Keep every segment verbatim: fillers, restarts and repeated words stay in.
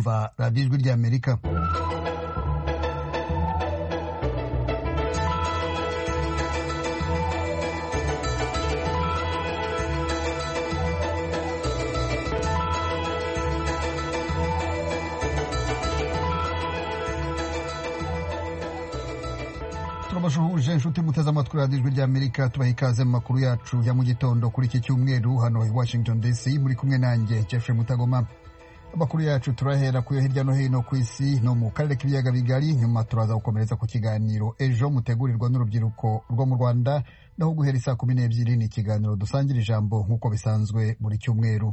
kumva radiyo ijwi ry'Amerika. Turabashuhuje inshuti muteze amatwi radiyo ijwi ry'Amerika, tubaha ikaze mu makuru yacu ya mu gitondo kuri iki cyumweru hano i Washington D C, muri kumwe nanjye Jeffrey Mutagoma. Amakuru yacu turahera kuyo hirya no hino ku isi no mu karere k'ibiyaga bigari, nyuma turaza gukomereza ku kiganiro ejo mutegurirwa n'urubyiruko rwo mu Rwanda, naho guhera saa kumi n'ebyiri ni ikiganiro dusangira ijambo nk'uko bisanzwe buri cyumweru.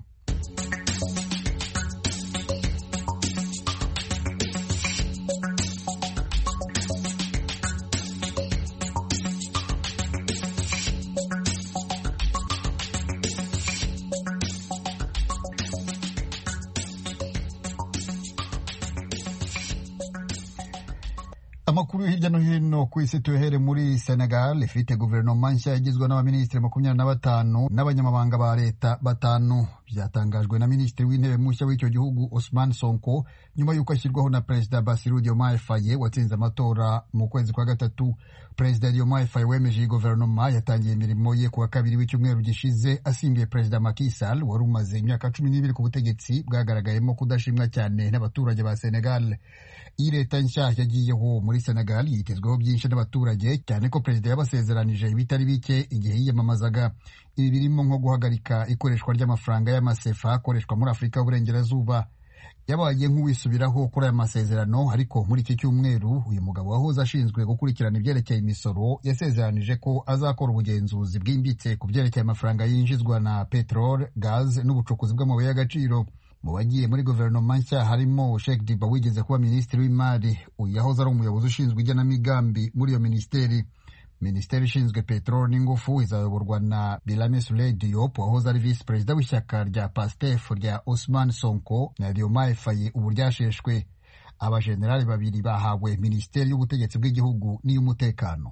Amakuru hirya no hino ku isi tuhere muri Senegal, ifite guverinoma nshya igizwe n'abaminisitiri makumyabiri na batanu n'abanyamabanga ba leta batanu. Byatangajwe na minisitiri w'intebe mushya w'icyo gihugu Ousmane Sonko nyuma y'uko ashyirwaho na perezida Bassirou Diomaye Faye watsinze amatora mu kwezi kwa gatatu. Perezida Diomaye Faye wemeje iyi guverinoma yatangiye imirimo ye kuwa kabiri w'icyumweru gishize, asimbiye perezida Macky Sall wari umaze imyaka cumi n'ibiri ku butegetsi bwagaragayemo kudashimwa cyane n'abaturage ba Senegal. Iyi leta nshya yagiyeho muri Senegal yitezweho byinshi n'abaturage, cyane ko perezida yabasezeranije ibitari bike igihe yiyamamazaga. Ibi birimo nko guhagarika ikoreshwa ry'amafaranga y'amasefa akoreshwa muri Afurika y'Uburengerazuba. Yabaye nk'uwisubiraho kuri aya masezerano, ariko muri iki cyumweru uyu mugabo wahoze ashinzwe gukurikirana ibyerekeye imisoro yasezeranije ko azakora ubugenzuzi bwimbitse ku byerekeye amafaranga yinjizwa na peteroli, gaz n'ubucukuzi bw'amabuye y'agaciro. Mu bagiye muri guverinoma nshya harimo Sheikh Diba wigeze kuba minisitiri w'imari, uyu yahoze ari umuyobozi ushinzwe igenamigambi muri iyo minisiteri. Minisiteri ishinzwe peteroli n'ingufu izayoborwa na Birame Souleye Diop wahoze ari visi perezida w'ishyaka rya Pastef rya Ousmane Sonko na Diomaye Faye ubu ryasheshwe. Abajenerali babiri bahawe minisiteri y'ubutegetsi bw'igihugu n'iy'umutekano.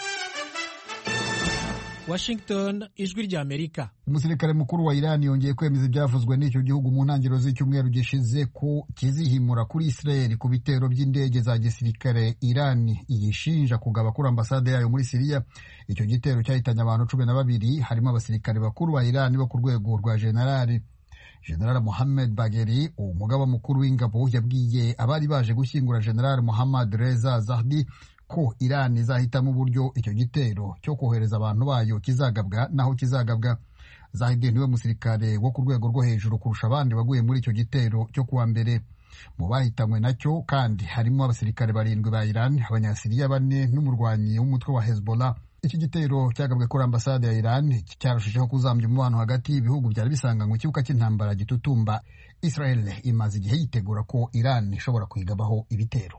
Washington, ijwi ry'Amerika. Umusirikare mukuru wa Iran yongeye kwemeza ibyavuzwe n'icyo gihugu mu ntangiriro z'icyumweru gishize ko kizihimura kuri Israel ku bitero by'indege za gisirikare Iran iyishinja kugaba kuri ambasade yayo muri Syria. Icyo gitero cyahitanye abantu cumi na babiri, harimo abasirikare bakuru ba Iran bo ku rwego rwa generali. General Mohammed Bagheri, umugaba mukuru w'ingabo, yabwiye abari baje gushyingura General Mohammad Reza Zahdi ko Iran izahitamo uburyo icyo gitero cyo kohereza abantu bayo kizagabwa naho kizagabwa. Zahidi niwe musirikare wo ku rwego rwo hejuru kurusha abandi baguye muri icyo gitero cyo kuwa mbere. Mu bahitanywe nacyo kandi harimo abasirikare barindwi ba Iran, abanyasiriya bane n'umurwanyi w'umutwe wa Hezbollah. Iki gitero cyagabwe kuri ambasade ya Iran cyarushijeho kuzambya umubano hagati y'ibihugu byari bisanganywe ikibuga cy'intambara gitutumba. Israel imaze igihe yitegura ko Iran ishobora kuyigabaho ibitero.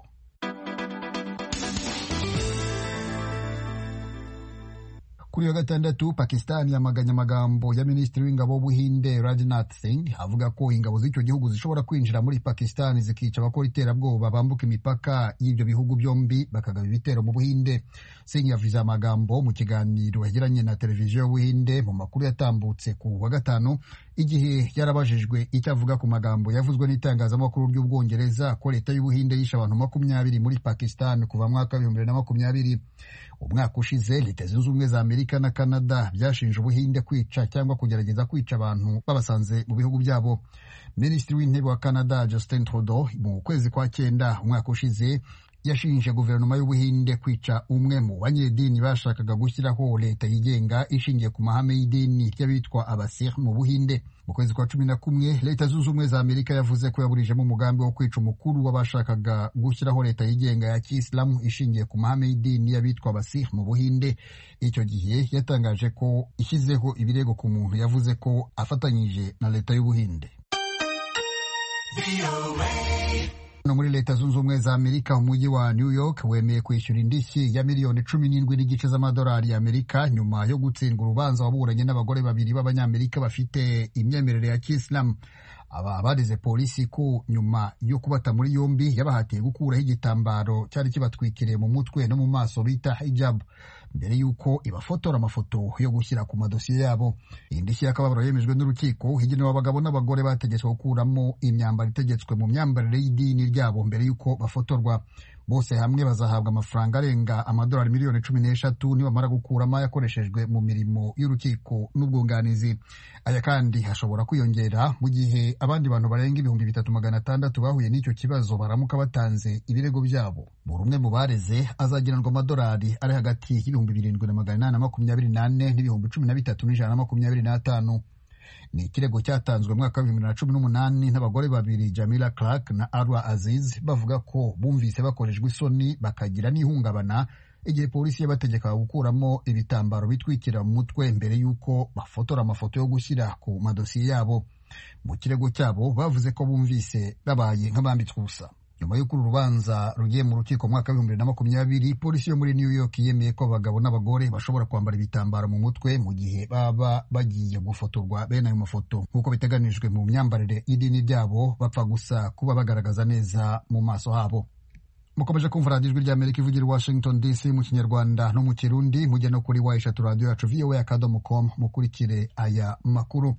Kuri wa gatandatu, Pakistan yamaganye amagambo ya minisitiri w'ingabo w'Ubuhinde Rajnath Singh avuga ko ingabo z'icyo gihugu zishobora kwinjira muri Pakistan zikica abakora iterabwoba bambuka imipaka y'ibyo bihugu byombi bakagaba ibitero mu Buhinde. Singh yavuze amagambo mu kiganiro yagiranye na televiziyo y'Ubuhinde mu makuru yatambutse ku wa gatanu, igihe yarabajijwe icyo avuga ku magambo yavuzwe n'itangazamakuru ry'Ubwongereza ko leta y'Ubuhinde yishe abantu makumyabiri muri Pakistan kuva mu mwaka w'ibihumbi bibiri na makumyabiri. Umwaka ushize Leta Zunze Ubumwe za Amerika na Canada byashinje Ubuhinde kwica cyangwa kugerageza kwica abantu babasanze mu bihugu byabo. Minisitiri w'intebe wa Canada Justin Trudeau mu kwezi kwa cyenda umwaka ushize yashinje guverinoma y'Ubuhinde kwica umwe mu banyedini bashakaga gushyiraho leta yigenga ishingiye ku mahame y'idini ry'abitwa Abasikh mu Buhinde. Mu kwezi kwa cumi na kumwe Leta Zunze Ubumwe za Amerika yavuze ko yaburijemo umugambi wo kwica umukuru w'abashakaga gushyiraho leta yigenga ya Kisilamu ishingiye ku mahame y'idini y'abitwa Abasikh mu Buhinde. Icyo gihe yatangaje ko ishyizeho ibirego ku muntu yavuze ko afatanyije na leta y'Ubuhinde. No muri Leta Zunze Ubumwe za Amerika, umujyi wa New York wemeye kwishyura indishyi ya miliyoni cumi n'indwi n'igice z'amadolari y'Amerika nyuma yo gutsindwa urubanza waburanye n'abagore babiri b'abanyamerika bafite imyemerere ya Kisilamu. Aba barize polisi ko nyuma yo kubata muri yombi yabahatiye gukuraho igitambaro cyari kibatwikiriye mu mutwe no mu maso bita hijab. mbere y'uko ibafotora amafoto yo gushyira ku madosiye yabo. Indishyi y'akababaro yemejwe n'urukiko igenewe abagabo n'abagore bategetswe gukuramo imyambaro itegetswe mu myambarire y'idini ryabo mbere y'uko bafotorwa. Bose hamwe bazahabwa amafaranga arenga amadolari miliyoni cumi n'eshatu nibamara gukuramo yakoreshejwe mu mirimo y'urukiko n'ubwunganizi. Aya kandi hashobora kwiyongera mu gihe abandi bantu barenga ibihumbi bitatu magana atandatu bahuye n'icyo kibazo baramuka batanze ibirego byabo. Buri umwe mu bareze azagenerwa amadolari ari hagati y'ibihumbi birindwi na magana inani na makumyabiri n'ane n'ibihumbi cumi na bitatu n'ijana na makumyabiri n'atanu. Ni ikirego cyatanzwe mu mwaka wa bibiri na cumi n'umunani n'abagore babiri, Jamila Clark na Arwa Aziz, bavuga ko bumvise bakorejwe isoni bakagira n'ihungabana igihe polisi yabategekaga gukuramo ibitambaro bitwikira mu mutwe mbere y'uko bafotora amafoto yo gushyira ku madosiye yabo. Mu kirego cyabo bavuze ko bumvise babaye nk'abambitswe ubusa. Nyuma y'uko uru rubanza rugiye mu rukiko mu mwaka wa bibiri na makumyabiri, polisi yo muri New York yemeye ko abagabo n'abagore bashobora kwambara ibitambaro mu mutwe mu gihe baba bagiye gufotorwa bene ayo mafoto nk'uko biteganijwe mu myambarire y'idini ryabo, bapfa gusa kuba bagaragaza neza mu maso habo. Mukomeje kumva radiyo ijwi ry'Amerika ivugira i Washington D C mu Kinyarwanda no mu Kirundi. Mujye no kuri wa eshatu radiyo yacu v o a akadomo com mukurikire aya makuru.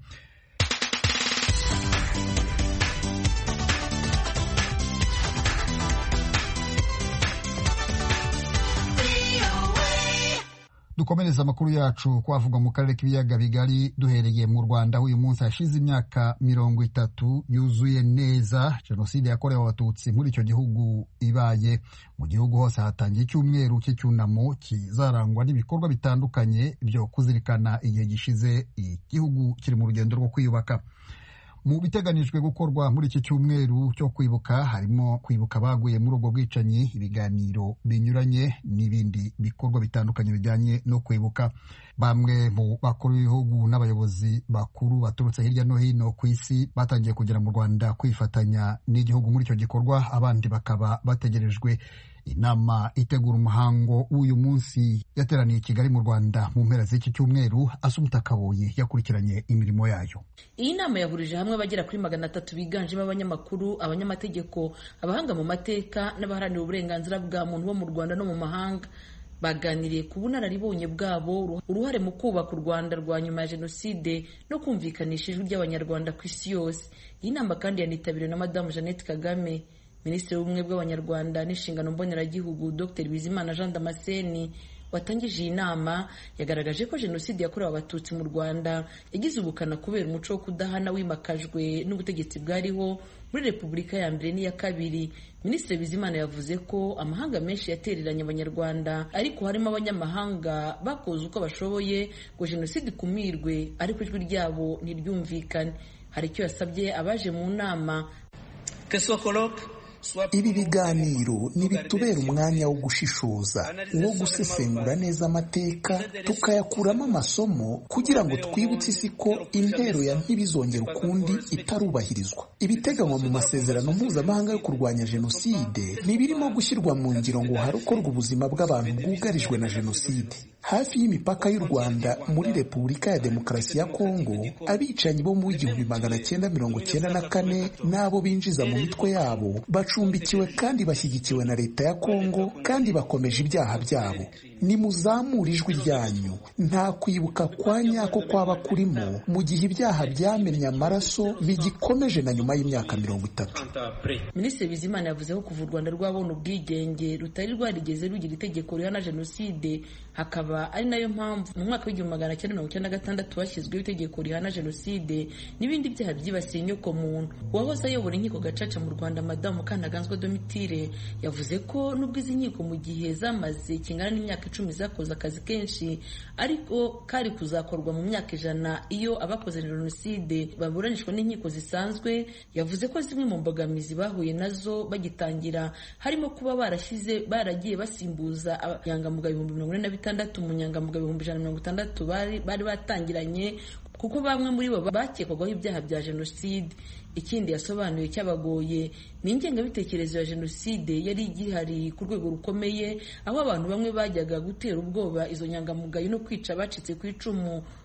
Dukomereza amakuru yacu kwavugwa mu karere k'ibiyaga bigari, duhereye mu Rwanda. Uyu munsi hashize imyaka mirongo itatu yuzuye neza jenoside yakorewe abatutsi muri icyo gihugu ibaye. Mu gihugu hose hatangiye icyumweru cy'icyunamo kizarangwa n'ibikorwa bitandukanye byo kuzirikana igihe gishize igihugu kiri mu rugendo rwo kwiyubaka. Mu biteganijwe gukorwa muri iki cyumweru cyo kwibuka harimo kwibuka abaguye muri ubwo bwicanyi, ibiganiro binyuranye n'ibindi bikorwa bitandukanye bijyanye no kwibuka. Bamwe mu bakuru b'ibihugu n'abayobozi bakuru baturutse hirya no hino ku isi batangiye kugera mu Rwanda kwifatanya n'igihugu muri icyo gikorwa, abandi bakaba bategerejwe. Inama itegura umuhango w'uyu munsi yateraniye i Kigali mu Rwanda mu mpera z'iki cyumweru. Asumta Kaboyi yakurikiranye imirimo yayo. Iyi nama yahurije hamwe abagera kuri magana atatu biganjemo abanyamakuru, abanyamategeko, abahanga mu mateka n'abaharanira uburenganzira bwa muntu bo mu Rwanda no mu mahanga. Baganiriye ku bunararibonye bwabo, uruhare mu kubaka u Rwanda rwa nyuma ya jenoside no kumvikanisha ijwi ry'abanyarwanda ku isi yose. Iyi nama kandi yanitabiriwe na Madamu Jeannette Kagame, Minisitiri w'Ubumwe bw'Abanyarwanda n'Inshingano Mboneragihugu Dr Bizimana Jean Damascene. Watangije iyi nama yagaragaje ko jenoside yakorewe abatutsi mu Rwanda yagize ubukana kubera umuco wo kudahana wimakajwe n'ubutegetsi bwariho muri Repubulika ya mbere n'iya kabiri. Minisitiri Bizimana yavuze ko amahanga menshi yatereranye abanyarwanda, ariko harimo abanyamahanga bakoze uko bashoboye ngo jenoside ikumirwe, ariko ijwi ryabo ntiryumvikane. Hari icyo yasabye abaje mu nama. Ibi biganiro nibitubera umwanya wo gushishoza, wo gusesengura neza amateka tukayakuramo amasomo kugira ngo twibutse isi ko intero ya ntibizongera ukundi itarubahirizwa. Ibiteganywa mu masezerano mpuzamahanga yo kurwanya jenoside ntibirimo gushyirwa mu ngiro ngo harokorwe ubuzima bw'abantu bwugarijwe na jenoside. Hafi y'imipaka y'u Rwanda muri Repubulika ya Demokarasi ya Kongo, abicanyi bo mu igihumbi magana cyenda mirongo cyenda na kane n'abo binjiza mu mitwe yabo bacumbikiwe kandi bashyigikiwe na leta ya Kongo kandi bakomeje ibyaha byabo. Nimuzamure ijwi ryanyu, nta kwibuka kwa nyako kwaba kurimo mu gihe ibyaha byamennye amaraso bigikomeje na nyuma y'imyaka mirongo itatu. Minisitiri Bizimana yavuze ko kuva u Rwanda rwabona ubwigenge rutari rwarigeze rugira itegeko rihana jenoside, hakaba ari nayo mpamvu mu mwaka w'igihumbi magana cyenda mirongo icyenda na gatandatu hashyizweho itegeko rihana jenoside n'ibindi byaha byibasiye inyoko muntu. Uwahoze ayobora inkiko gacaca mu Rwanda, Madamu Mukantaganzwa Domitire, yavuze ko nubwo izi nkiko mu gihe zamaze kingana n'imyaka icumi zakoze akazi kenshi, ariko kari kuzakorwa mu myaka ijana iyo abakoze jenoside baburanishwa n'inkiko zisanzwe. Yavuze ko zimwe mu mbogamizi bahuye nazo bagitangira harimo kuba barashyize baragiye basimbuza abanyangamugayo ibihumbi mirongo ine na bitandatu mu nyangamugayo ibihumbi ijana na mirongo itandatu bari bari batangiranye, kuko bamwe muri bo bakekwagaho ibyaha bya jenoside. Ikindi yasobanuye cyabagoye ni ingengabitekerezo ya jenoside yari igihari ku rwego rukomeye, aho abantu bamwe bajyaga gutera ubwoba izo nyangamugayo no kwica abacitse ku icumu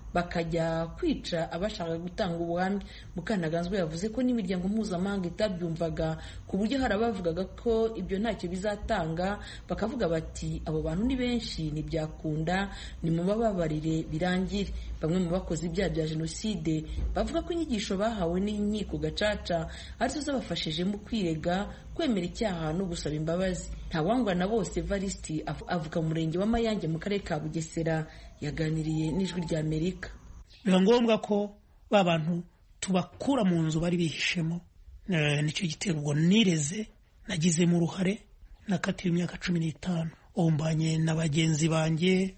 bakajya kwica abashaka gutanga ubuhamya. Mukantaganzwa yavuze ko n'imiryango mpuzamahanga itabyumvaga, ku buryo hari abavugaga ko ibyo ntacyo bizatanga, bakavuga bati abo bantu ni benshi ntibyakunda, ni mu bababarire birangire. Bamwe mu bakoze ibyaha bya jenoside bavuga ko inyigisho bahawe n'inkiko gacaca arizo zabafashije mu kwirega, kwemera icyaha no gusaba imbabazi. Ntawangwa na Bose Evariste avuka mu murenge wa Mayange mu karere ka Bugesera, yaganiriye n'Ijwi rya Amerika. Biba ngombwa ko ba bantu tubakura mu nzu bari bihishemo. Nicyo gitero ubwo nireze nagizemo uruhare, nakatiwe imyaka cumi n'itanu. Ombanye na bagenzi banjye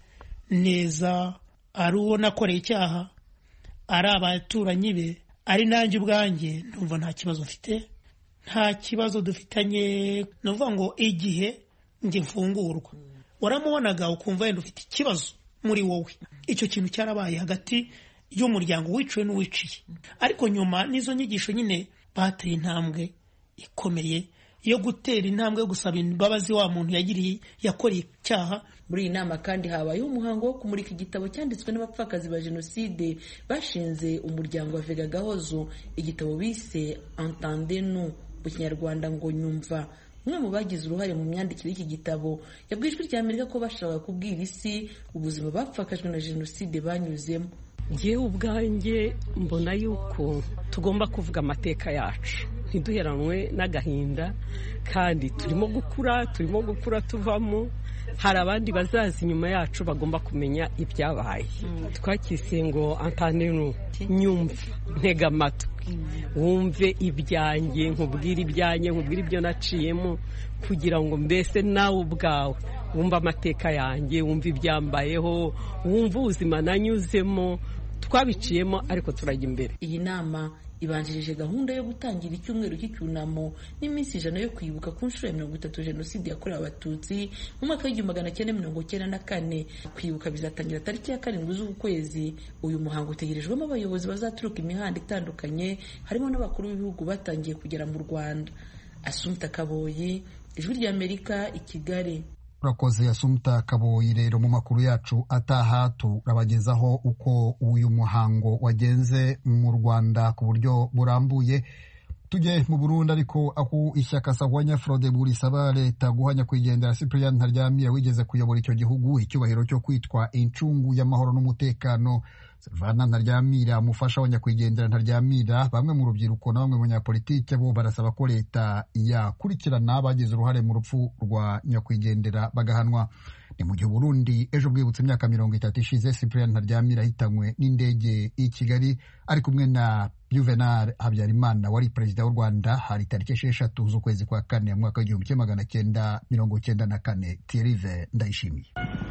neza, ari uwo nakoreye icyaha, ari abaturanyi be, ari nanjye ubwanjye, ndumva nta kibazo mfite, nta kibazo dufitanye. Nuvuga ngo igihe njye mfungurwa waramubonaga ukumva wenda ufite ikibazo muri wowe, icyo kintu cyarabaye hagati y'umuryango wiciwe n'uwiciye. Ariko nyuma n'izo nyigisho nyine bateye intambwe ikomeye yo gutera intambwe yo gusaba imbabazi wa muntu yagiriye yakoreye icyaha. Muri iyi nama kandi habayeho umuhango wo kumurika igitabo cyanditswe n'abapfakazi ba jenoside bashinze umuryango wa Vega Gahozo, igitabo bise Entendez-nous mu Kinyarwanda ngo nyumva. Umwe mu bagize uruhare mu myandikire y'iki gitabo yabwiye Ijwi rya Amerika ko bashaka kubwira isi ubuzima bapfakajwe na jenoside banyuzemo. Njyewe ubwanjye mbona yuko tugomba kuvuga amateka yacu, ntiduheranwe n'agahinda, kandi turimo gukura turimo gukura tuvamo. Hari abandi bazaza inyuma yacu bagomba kumenya ibyabaye. Twakise ngo Entendez-nous, nyumva, ntega amatwi, wumve ibyanjye, nkubwire ibyanjye, nkubwire ibyo naciyemo, kugira ngo mbese nawe ubwawe wumva amateka yanjye, wumva ibyambayeho, wumva ubuzima nanyuzemo, twabiciyemo ariko turajya imbere. Iyi nama ibanjirije gahunda yo gutangira icyumweru cy'icyunamo n'iminsi ijana yo kwibuka ku nshuro ya mirongo itatu jenoside yakorewe abatutsi mu mwaka w'igihumbi magana cyenda mirongo cyenda na kane. Kwibuka bizatangira tariki ya karindwi z'uku kwezi. Uyu muhango utegerejwemo abayobozi bazaturuka imihanda itandukanye, harimo n'abakuru b'ibihugu batangiye kugera mu Rwanda. Assumpta Kaboyi, Ijwi rya Amerika, i Kigali. Urakoze Assumpta Kaboyi. Rero mu makuru yacu ataha turabagezaho uko uyu muhango wagenze mu Rwanda ku buryo burambuye. Tujye mu Burundi ariko aho ishyaka Sahwanya Frodebu risaba leta guhanya kwigendera Cyprien Ntaryamira wigeze kuyobora icyo gihugu icyubahiro cyo kwitwa incungu y'amahoro n'umutekano. Silvana Ntaryamira, umufasha wa nyakwigendera Ntaryamira, bamwe mu rubyiruko na bamwe mu banyapolitike bo barasaba ko leta yakurikirana abagize uruhare mu rupfu rwa nyakwigendera bagahanwa. Ni mu gihe Burundi ejo bwibutse imyaka mirongo itatu ishize Cyprien Ntaryamira ahitanywe n'indege i Kigali ari kumwe na Juvenal Habyarimana wari perezida w'u Rwanda. Hari tariki esheshatu z'ukwezi kwa kane mu mwaka w'igihumbi kimwe magana cyenda mirongo cyenda na kane. Thierry Ndayishimiye.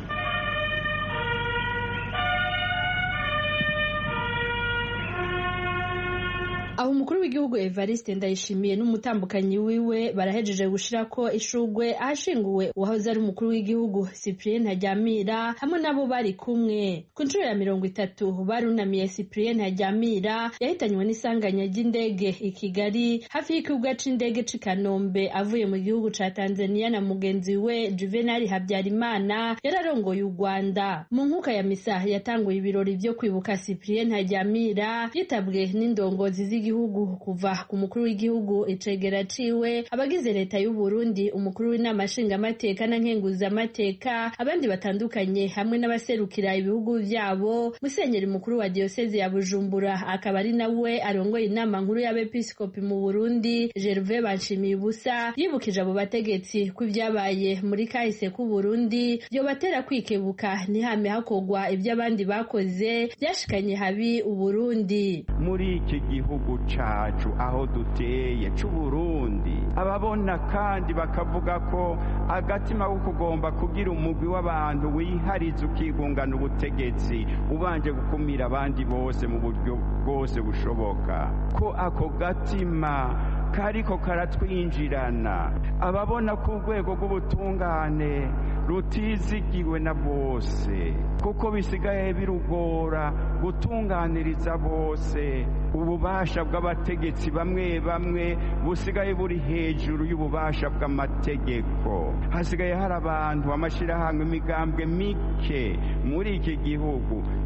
Aho umukuru w'igihugu Evariste Ndayishimiye n'umutambukanyi wiwe barahejeje gushira ko ishugwe ahashinguwe uwahoze ari umukuru w'igihugu Cyprien Ntaryamira hamwe nabo bari kumwe. Ku nshuro ya mirongo itatu barunamiye Cyprien Ntaryamira yahitanywe n'isanganya ry'indege i Kigali hafi y'ikibuga c'indege c'i Kanombe avuye mu gihugu ca Tanzania na mugenzi we Juvenal Habyarimana yararongoye u Rwanda. Mu nkuka ya misa yatanguye ibirori byo kwibuka Cyprien Ntaryamira yitabwe n'indongozi z'igi gihugu kuva ku mukuru w'igihugu icegera ciwe, abagize leta y'u Burundi, umukuru w'inama nshingamateka na nkenguzamateka, abandi batandukanye hamwe n'abaserukira ibihugu vyabo. Musenyeri mukuru wa diocese ya Bujumbura akaba ari nawe arongoye inama nkuru y'abepiskopi mu Burundi, Gervais Banshimiye-Ubusa, yibukije abo bategetsi ko ibyabaye muri kahise ku Burundi byo batera kwikebuka ntihame hakogwa ibyo abandi bakoze byashikanye habi u Burundi. Muri iki gihugu cacu aho duteye c'u Burundi, ababona kandi bakavuga ko agatima ko kugomba kugira umugwi w'abantu wihariza ukigungana ubutegetsi ubanje gukumira abandi bose mu buryo bwose bushoboka, ko ako gatima kariko karatwinjirana. Ababona ku rwego rw'ubutungane rutizigiwe na bose, kuko bisigaye birugora gutunganiriza bose. Ububasha bw'abategetsi bamwe bamwe busigaye buri hejuru y'ububasha bw'amategeko. Hasigaye hari abantu, amashirahamwe, imigambwe mike muri iki gihugu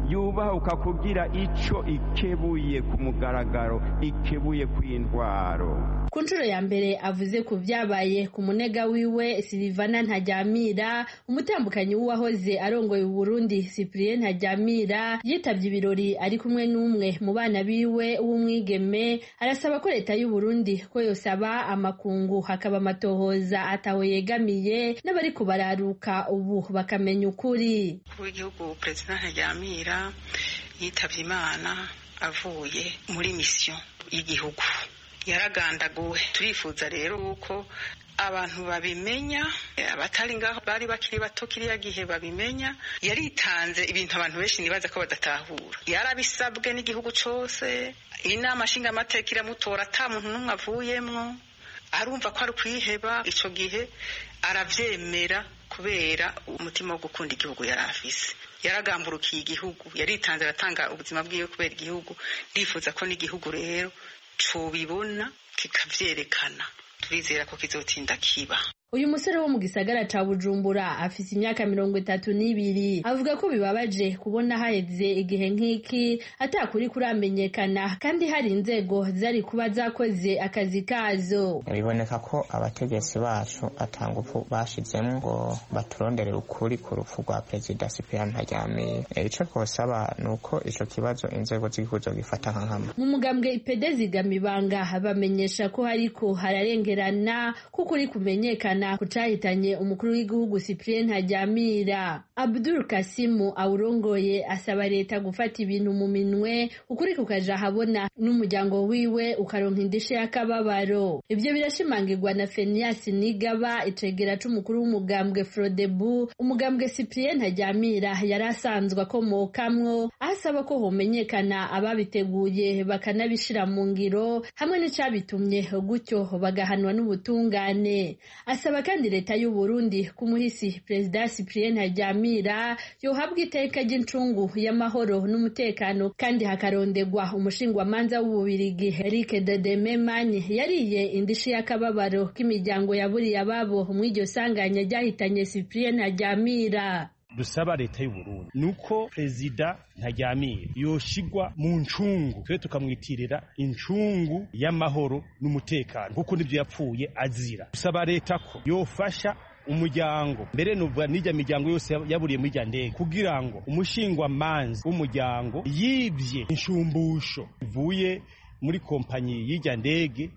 yubahuka kugira ico ikebuye ku mugaragaro, ikebuye kw'intwaro. Ku nshuro ya mbere avuze ku vyabaye ku munega wiwe Silivana Ntajamira, umutambukanyi w'uwahoze arongoye Burundi Cyprien Ntajamira yitavye ibirori ari kumwe n'umwe mu bana biwe w'umwigeme. Arasaba ko leta y'u Burundi ko yosaba amakungu hakaba amatohoza ataho yegamiye n'abari kubararuka ubu bakamenya ukuri. W'igihugu President Ntajamira yitavye Imana avuye muri mission y'igihugu, yaragandaguwe. Turifuza rero uko abantu babimenya, abatari ngaho bari bakiri bato kiriya gihe babimenya. Yaritanze ibintu abantu benshi nibaza ko badatahura, yarabisabwe n'igihugu cose, inama nshinga amateka iramutora ata muntu n'umwe avuyemwo, arumva ko ari kwiheba. Ico gihe aravyemera kubera umutima wo gukunda igihugu yari afise, yaragamburukiye igihugu, yaritanze aratanga ubuzima bwiwe kubera igihugu. Ndifuza ko n'igihugu rero cubibona kikavyerekana, turizera ko kizotinda kiba. Uyu musore wo mu gisagara ca Bujumbura afise imyaka mirongo itatu n'ibiri avuga ko bibabaje kubona haheze igihe nk'iki atakuri kuramenyekana kandi hari inzego zari kuba zakoze akazi kazo. Biboneka ko abategetsi bacu atangufu bashizemo ngo baturondere ukuri ku rupfu rwa Perezida Cyprien Ntajamira. Ico twosaba nuko ico kibazo inzego z'igihugu gifata nkama. Mu mugambwe I P D zigamibanga bamenyesha ko hariko hararengerana kukuri kumenyekana kucahitanye umukuru w'igihugu Cyprien Ntajamira. Abdul Kasimu awurongoye asaba leta gufata ibintu mu minwe, ukuri kukaja habona n'umuryango wiwe ukaronka indishe y'akababaro. Ivyo birashimangirwa na Fenias Nigaba, icegera c'umukuru w'umugambwe Frodebu. Umugambwe Cyprien Ntajamira yarasanzwe akomokamwo, asaba ko homenyekana ababiteguye bakanabishira mu ngiro hamwe n'icabitumye, gutyo bagahanwa n'ubutungane. Asaba kandi leta y'u Burundi kumuhisi Perezida Cyprien Ntajamira yohabwa iteka ry'incungu y'amahoro n'umutekano, kandi hakarondegwa umushingwamanza w'Ububirigi Eric Dedememanye yariye indishi y'akababaro k'imiryango yaburiye ababo mw'iryo sanganya ryahitanye Cyprien Ntajamira. Dusaba leta y'u Burundi nuko Perezida Ntajamira yoshigwa mu ncungu, twe tukamwitirira incungu y'amahoro n'umutekano kuko nivyo yapfuye azira. Dusaba leta ko yofasha umuryango, mbere nuvuga n'ijya miryango yose yaburiye muri jya ndege, kugira ngo umushingwa manzi w'umuryango yivye inshumbusho ivuye muri kompanyi y'ijya ndege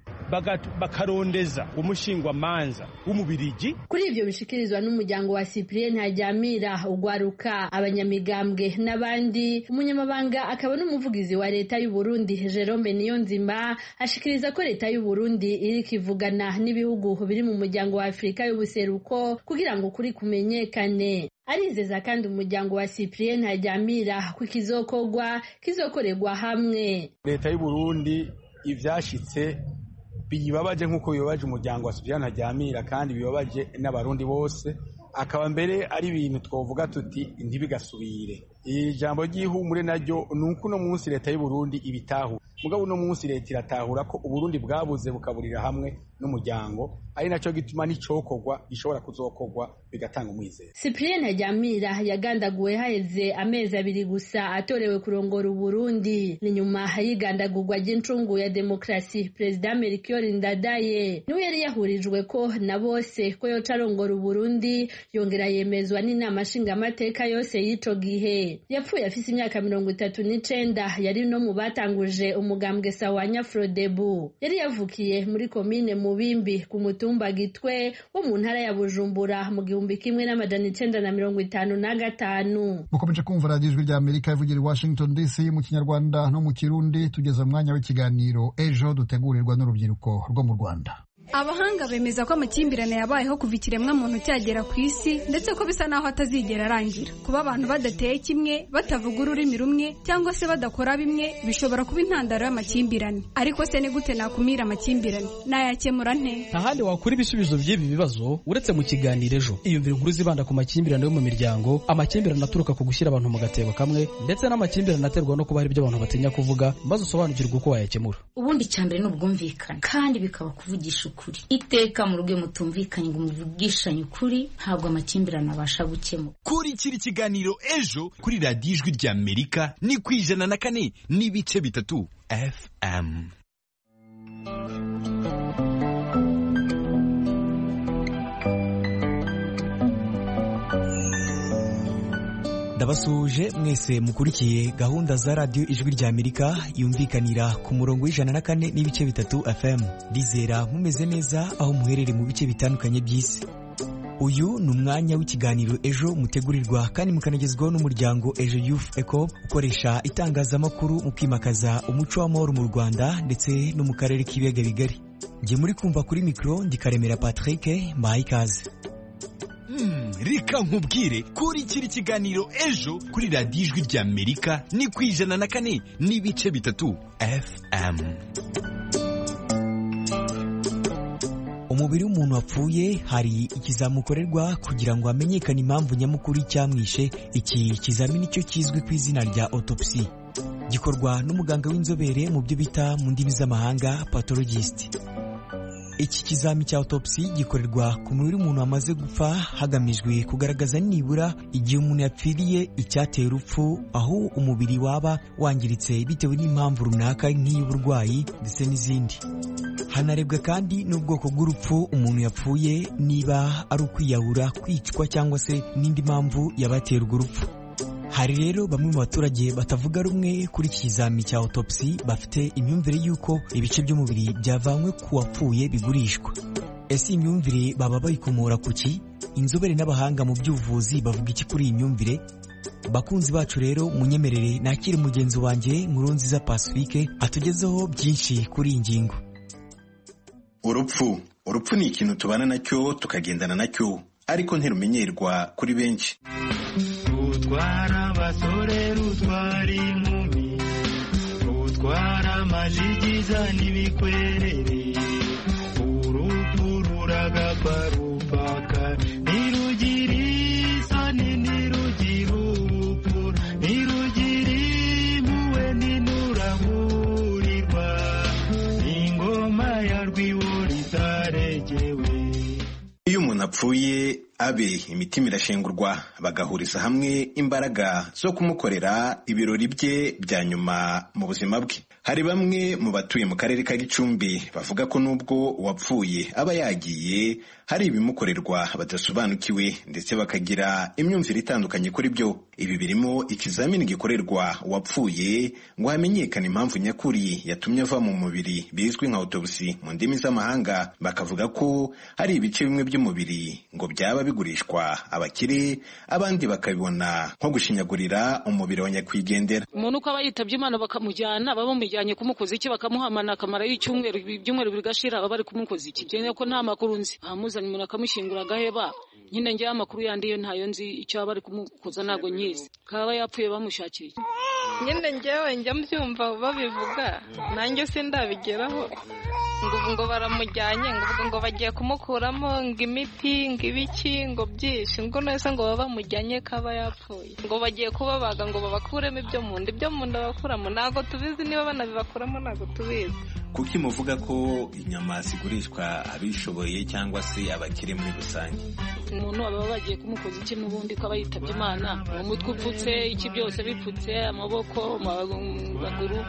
bakarondeza umushingwa manza w'umubirigi. Kuri ivyo bishikirizwa n'umuryango wa Cyprien Ntajamira, ugwaruka, abanyamigambwe n'abandi, umunyamabanga akaba n'umuvugizi wa leta y'u Burundi Jerome Niyonzima ashikiriza ko leta y'u Burundi iri kivugana n'ibihugu biri mu muryango wa Afrika y'ubuseruko kugira ngo kuri kumenyekane. Arizeza kandi umuryango wa Cyprien Ntajamira ko kizokorwa kizokorerwa hamwe. Leta y'u Burundi ivyashitse bibabaje nk'uko bibabaje umuryango wa Cyprien Ntajamira, kandi bibabaje n'abarundi bose, akaba mbere ari ibintu twovuga tuti ntibigasubire. Ijambo ry'ihumure naryo nuko uno munsi leta y'u Burundi ibitahu, mugabo uno munsi leta iratahura ko Uburundi bwabuze bukaburira hamwe n'umuryango, ari naco gituma n'icokorwa gishobora kuzokorwa bigatanga umwizero. Cyprien Ntajamira yagandaguwe haheze amezi abiri gusa atorewe kurongora Uburundi. Ni nyuma y'igandagurwa ry'incungu ya demokrasi Perezida Melchior Ndadaye niwe yari yahurijwe ko na bose ko yoca arongora Uburundi, yongera yemezwa n'inama nshinga amateka yose y'ico gihe. Yapfuye afise imyaka mirongo itatu n'icenda, yari no mu batanguje umugambwe Sawanya Frodebu. Yari yavukiye muri komine Mubimbi ku mutumba Gitwe wo mu ntara ya Bujumbura mu gihumbi kimwe n'amajana icenda na mirongo itanu na gatanu. Mukomeje kumva radiyo ijwi rya Amerika ivugira i Washington D C mu Kinyarwanda no mu Kirundi. Tugeze mu mwanya w'ikiganiro ejo dutegurirwa n'urubyiruko rwo mu Rwanda. Abahanga bemeza ko amakimbirane yabayeho kuva ikiremwa muntu cyagera ku isi, ndetse ko bisa naho atazigera arangira. Kuba abantu badateye kimwe, batavuga ururimi rumwe, cyangwa se badakora bimwe bishobora kuba intandaro y'amakimbirane. Ariko se ni gute nakumira amakimbirane? Nayakemura nte? Ahandi wakura ibisubizo by'ibi bibazo uretse mu kiganiro ejo. Iyumvira inkuru zibanda ku makimbirane yo mu miryango, amakimbirane aturuka ku gushyira abantu mu gatebo kamwe, ndetse n'amakimbirane aterwa no kuba hari ibyo abantu batinya kuvuga, maze usobanukirwe uko wayakemura. Ubundi cyambere n'ubwumvikane, kandi bikaba kuvugisha ukuri. Iteka mu rugo mutumvikanye ngo muvugishanye ukuri ntabwo amakimbirane abasha gukemura. Kuri kiri kiganiro ejo kuri radiyo ijwi rya Amerika ni ku ijana na kane n'ibice bitatu F M. Ndabasuje mwese mukurikiye gahunda za radio ijwi rya Amerika yumvikanira ku murongo w'ijana na kane n'ibice bitatu F M. Ndizera mumeze neza aho muherere mu bice bitandukanye by'isi. Uyu ni umwanya w'ikiganiro ejo mutegurirwa kandi mukanagezwaho n'umuryango Ejo Youth Eco ukoresha itangazamakuru mu kwimakaza umuco w'amahoro mu Rwanda ndetse no mu karere k'ibiyaga bigari. Nge muri kumva kuri mikro ndi Karemera Patrick mbahaye ikaze. Mm, reka nkubwire kuri kiri kiganiro ejo kuri radiyo ijwi rya Amerika ni ku ijana na kane n'ibice bitatu F M. Umubiri w'umuntu wapfuye hari ikizamukorerwa kugira ngo hamenyekane impamvu nyamukuru cyamwishe. Iki kizamini cyo kizwi ku izina rya autopsy gikorwa n'umuganga w'inzobere mu byo bita mu ndimi z'amahanga pathologist. Iki kizami cya autopsy gikorerwa ku mubiri w'umuntu wamaze gupfa hagamijwe kugaragaza nibura igihe umuntu yapfiriye, icyateye urupfu, aho umubiri waba wangiritse bitewe n'impamvu runaka nk'iy'uburwayi ndetse n'izindi. Hanarebwa kandi n'ubwoko bw'urupfu umuntu yapfuye, niba ari ukwiyahura, kwicwa cyangwa se n'indi mpamvu yabatera urwo rupfu. Hari rero bamwe mu baturage batavuga rumwe kuri iki kizami cya autopsy bafite imyumvire y'uko ibice by'umubiri byavanywe ku wapfuye bigurishwa. Ese imyumvire baba bayikomora ku ki? Inzobere n'abahanga mu by'ubuvuzi bavuga iki kuri iyi myumvire? Bakunzi bacu rero munyemerere nakire mugenzi wanjye Nkurunziza Pacifique atugezeho byinshi kuri iyi ngingo. Urupfu urupfu ni ikintu tubana nacyo tukagendana nacyo ariko ntirumenyerwa kuri benshi. Rutwara abasore rutwara inkumi, rutwara amajigiza n'ibikwerere, urupfu ruragapfa rupfaka, ntirugira isoni ntirugira ubupfura, ntirugira impuhwe ntinuraburirwa, ingoma ya rwiwo ritaregewe. Iyo umuntu apfuye abe imitima irashengurwa bagahuriza hamwe imbaraga zo kumukorera ibirori bye bya nyuma mu buzima bwe. Hari bamwe mu batuye mu karere ka Gicumbi bavuga ko nubwo uwapfuye aba yagiye hari ibimukorerwa badasobanukiwe ndetse bakagira imyumvire itandukanye kuri byo. Ibi birimo ikizamini gikorerwa uwapfuye ngo hamenyekane impamvu nyakuri yatumye ava mu mubiri bizwi nka autopsy mu ndimi z'amahanga. Bakavuga ko hari ibice bimwe by'umubiri ngo byaba bigurishwa abakire, abandi bakabibona nko gushinyagurira umubiri wa nyakwigendera. Umuntu uko aba yitabye Imana bakamujyana babamujyanye kumukoza iki bakamuhamana akamara y'icyumweru ibyumweru bigashira baba bari kumukoza iki? Byene ko nta makuru nzi. Amuzanye umuntu akamushingura gaheba. Nyine ngiye amakuru yandiye ntayo nzi icyo bari kumukoza nago nyizi. Kaba yapfuye bamushakiriye. Nyine ngewe njya mbyumva babivuga nanjye sindabigeraho. Ngo ngo baramujyanye ngo ngo bagiye kumukuramo ngo imiti ngo ibiki ngo byinshi ngo nese ngo baba bamujyanye kaba yapfuye ngo bagiye kubabaga ngo babakuremo ibyo mu nda ibyo mu nda bakuramo ntago tubizi niba banabibakuramo ntago tubizi. Kuki muvuga ko inyama zigurishwa abishoboye cyangwa se abakire muri rusange? Umuntu aba bagiye kumukoza iki n'ubundi ko aba yitabye Imana, umutwe upfutse, iki byose bipfutse, amaboko, amaguru,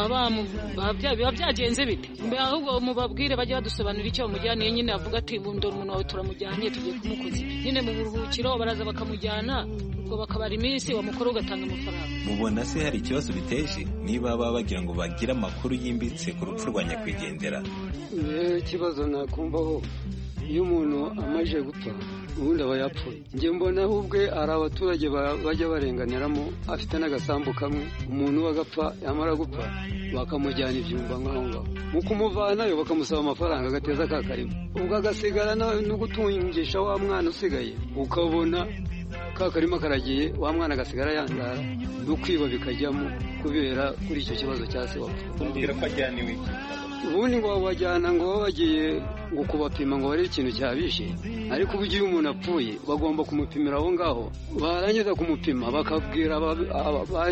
biba byagenze bite? Ahubwo mubabwire bajye badusobanurira icyo bamujyaniye. Nyine avuga ati bundora umuntu wawe turamujyanye tugiye kumukoza. Nyine mu buruhukiro baraza bakamujyana ubwo bakabara iminsi wamukora ugatanga amafaranga. Mubona se hari ikibazo biteje niba baba bagira ngo bagire amakuru yimbitse ku rupfu rwa nyakwigendera? Ikibazo nakumvaho iyo umuntu amaje gupfa ubundi aba yapfuye. Njye mbona ahubwo ari abaturage bajya barenganiramo, afite n'agasambu kamwe umuntu wagapfa yamara gupfa bakamujyana ibyumba nk'aho ngaho mu kumuvanayo bakamusaba amafaranga agateza ka karimo, ubwo agasigara no gutungisha wa mwana usigaye, ukabona ka karima karagiye wa mwana agasigara yandara no kwiba bikajyamo kubera kuri icyo kibazo cya se wapfa. Umbwira ko ajyaniwe ubundi ngo babajyana ngo bagiye ngo kubapima ngo barebe ikintu cyabishe, ariko uburyo iyo umuntu apfuye bagomba kumupimira aho ngaho, barangiza kumupima bakabwira ba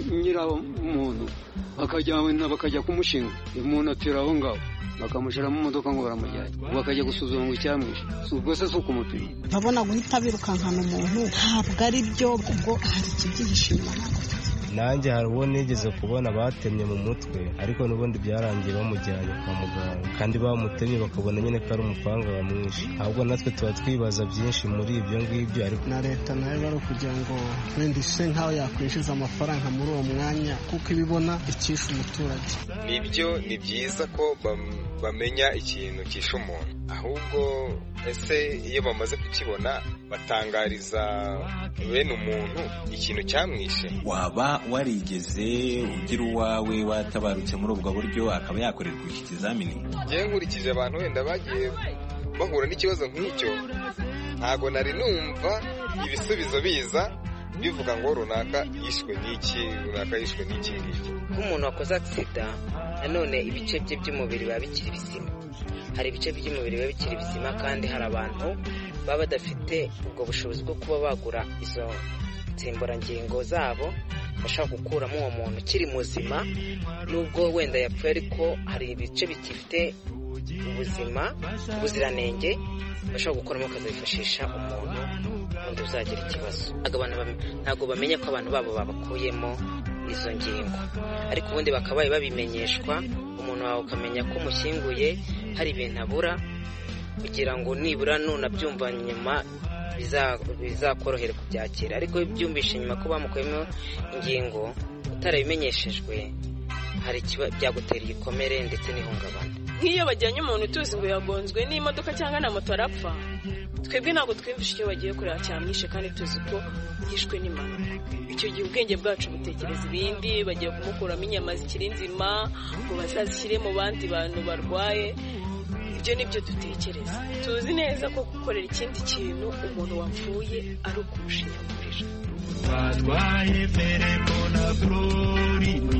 nyiramuntu bakajyana bakajya kumushinga, umuntu atira aho ngaho bakamushyira mu modoka ngo baramujyanye, bakajya gusuzuma ngo icyamwishe, ubwo se si ukumupima. Ndabona guhita birukankana umuntu ntabwo ari byo, ubwo hari ikibyihishe inyuma. Nanjye hari uwo nigeze kubona batemye mu mutwe, ariko n'ubundi byarangiye bamujyanye kwa muganga, kandi bamutemye bakabona nyine ko ari umupanga bamwishe. Ahubwo natwe tuba twibaza byinshi muri ibyo ngibyo, ariko na leta nayo bari kugira ngo wenda ise nk'aho yakwinjiza amafaranga muri uwo mwanya, kuko ibibona ikisha umuturage. Nibyo, ni byiza ko bamenya ikintu kisha umuntu, ahubwo ese iyo bamaze kukibona batangariza bene umuntu ikintu cyamwishe. Waba warigeze ugira uwawe watabarutse muri ubwo buryo akaba yakorerwa iki kizamini? Ngiye nkurikije abantu wenda bagiye bahura n'ikibazo nk'icyo, ntago nari numva ibisubizo biza bivuga ngo runaka yishwe n'iki, runaka yishwe n'iki ngiki. Nk'umuntu wakoze aksida, nanone ibice bye by'umubiri biba bikiri bizima. Hari ibice by'umubiri biba bikiri bizima, kandi hari abantu baba badafite ubwo bushobozi bwo kuba bagura izo nsimburangingo zabo, bashaka gukuramo uwo muntu ukiri muzima, nubwo wenda yapfuye, ariko hari ibice bikifite ubuzima ubuziranenge bashobora gukoramo bakazifashisha umuntu undi uzagira ikibazo. Ntabwo bamenya ko abantu babo babakuyemo izo ngingo, ariko ubundi bakabaye babimenyeshwa, umuntu wawe ukamenya ko umushyinguye hari ibintu abura, kugira ngo nibura nunabyumva nyuma bizakorohere kubyakira. Ariko byumvishe nyuma ko bamukuyemo ingingo utarabimenyeshejwe, hari byagutera igikomere ndetse n'ihungabana. Nk'iyo bajyanye umuntu tuzi ngo yagonzwe n'imodoka cyangwa na moto arapfa, twebwe ntabwo twiyumvisha icyo bagiye kureba cyamwishe, kandi tuzi ko yishwe n'impanuka. Icyo gihe ubwenge bwacu butekereza ibindi, bagiye kumukuramo inyama zikiri nzima ngo bazazishyire mu bandi bantu barwaye. Ibyo nibyo dutekereza. Tuzi neza ko gukorera ikindi kintu umuntu wapfuye ari ukurushinyagurira. Watwaye Pereko na Florini,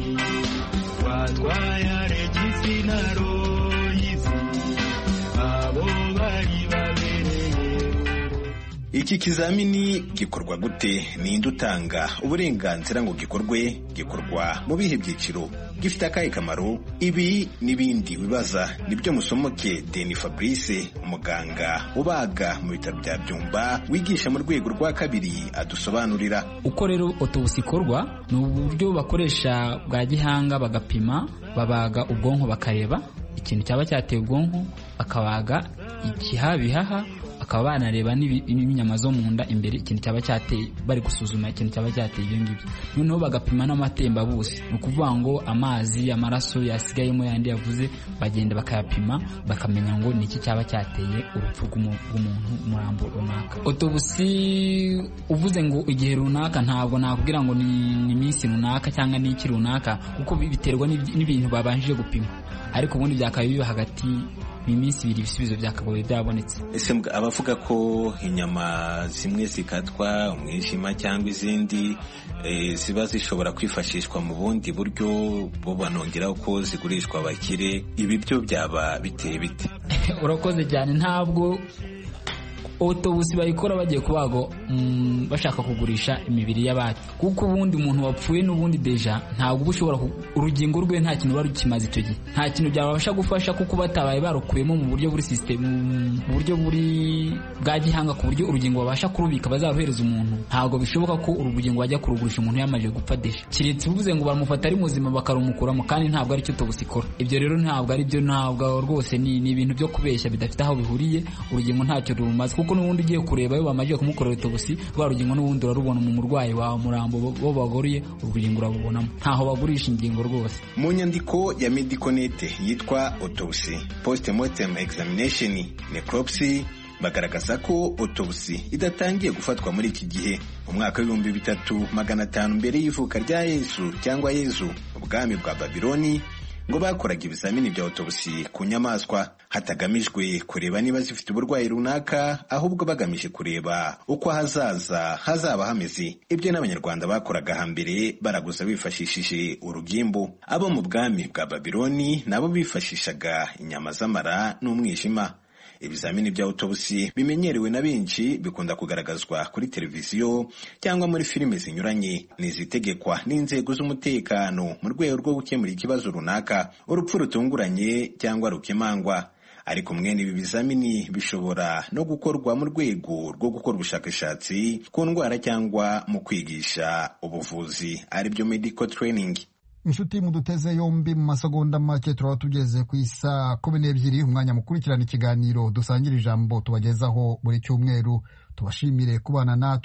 watwaye Alegisi na Royizi, abo bari babereye. Iki kizamini gikorwa gute? Ninde utanga uburenganzira ngo gikorwe? Gikorwa mu bihe byiciro? Gifite akahe kamaro? Ibi n'ibindi bibaza nibyo Musomoke Deni Fabrice, umuganga ubaga mu bitaro bya Byumba, wigisha mu rwego rwa kabiri, adusobanurira. Uko rero autopsy ikorwa ni uburyo bakoresha bwa gihanga, bagapima, babaga ubwonko bakareba ikintu cyaba cyateye ubwonko, bakabaga ikihaha bihaha, bakaba banareba n'inyama zo mu nda imbere ikintu cyaba cyateye, bari gusuzuma ikintu cyaba cyateye ibyo ngibyo. Noneho bagapima n'amatembabuzi, ni ukuvuga ngo amazi, amaraso yasigayemo yandi yavuze, bagenda bakayapima bakamenya ngo ni iki cyaba cyateye urupfu rw'umuntu umurambo runaka. Autopsy uvuze ngo igihe runaka, ntabwo nakubwira ngo ni iminsi runaka cyangwa ni iki runaka, kuko biterwa n'ibintu babanjije gupima, ariko ubundi byakabaye biba hagati iminsi ibiri ibisubizo byakagoye byabonetse. Ese abavuga ko inyama zimwe zikatwa, umwijima cyangwa izindi e, ziba zishobora kwifashishwa mu bundi buryo, bo banongeraho ko zigurishwa abakire, ibi byo byaba biteye bite? Urakoze cyane. Ntabwo autopsy bayikora bagiye kubago mm, bashaka kugurisha imibiri y'abandi, kuko ubundi umuntu wapfuye n'ubundi deja ntabwo ubushobora urugingo rwe nta kintu bari kimaze icyo gihe, nta kintu byabasha gufasha, kuko batabaye barukuyemo mu buryo buri system, mu buryo buri bwa gihanga, ku buryo urugingo babasha kurubika bazaruhereza umuntu. Ntabwo bishoboka ko urugingo bajya kurugurisha umuntu yamaze gupfa deja, kiretse uvuze ngo baramufata ari muzima bakarumukuramo, kandi ntabwo ari cyo autopsy ikora. Ibyo rero ntabwo ari byo, ntabwo rwose ni ibintu byo kubeshya bidafite aho bihuriye. Urugingo ntacyo rumaze, kuko n'ubundi ugiye kureba iyo bamaze kumukora autopsy, rwa rugingo n'ubundi urarubona mu murwayi wawe, umurambo bo bagoriye urugingo urabubonamo, ntaho bagurisha ingingo rwose. Mu nyandiko ya Mediconet yitwa autopsy, postmortem examination, necropsy, bagaragaza ko autopsy idatangiye gufatwa muri iki gihe. Mu mwaka w'ibihumbi bitatu magana atanu mbere y'ivuka rya Yesu cyangwa Yezu, ubwami bwa Babiloni, ngo bakoraga ibizamini bya autopsy ku nyamaswa hatagamijwe kureba niba zifite uburwayi runaka, ahubwo bagamije kureba uko hazaza hazaba hameze. Ibyo n'Abanyarwanda bakoraga hambere baraguza bifashishije urugimbu. Abo mu bwami bwa Babiloni nabo bifashishaga inyama z'amara n'umwijima. ibizamini bya autopsy bimenyerewe na benshi bikunda kugaragazwa kuri televiziyo cyangwa muri filime zinyuranye, nizitegekwa n'inzego z'umutekano mu rwego rwo gukemura ikibazo runaka, urupfu rutunguranye cyangwa rukemangwa. Ariko mwene ibi bizamini bishobora no gukorwa mu rwego rwo gukora ubushakashatsi ku ndwara cyangwa mu kwigisha ubuvuzi, aribyo medical training. Inshuti muduteze yombi mu masegonda make turaba tugeze ku isa kumi n'ebyiri, umwanya mukurikirana ikiganiro dusangira ijambo tubagezaho buri cyumweru. Tubashimire kubana natwe.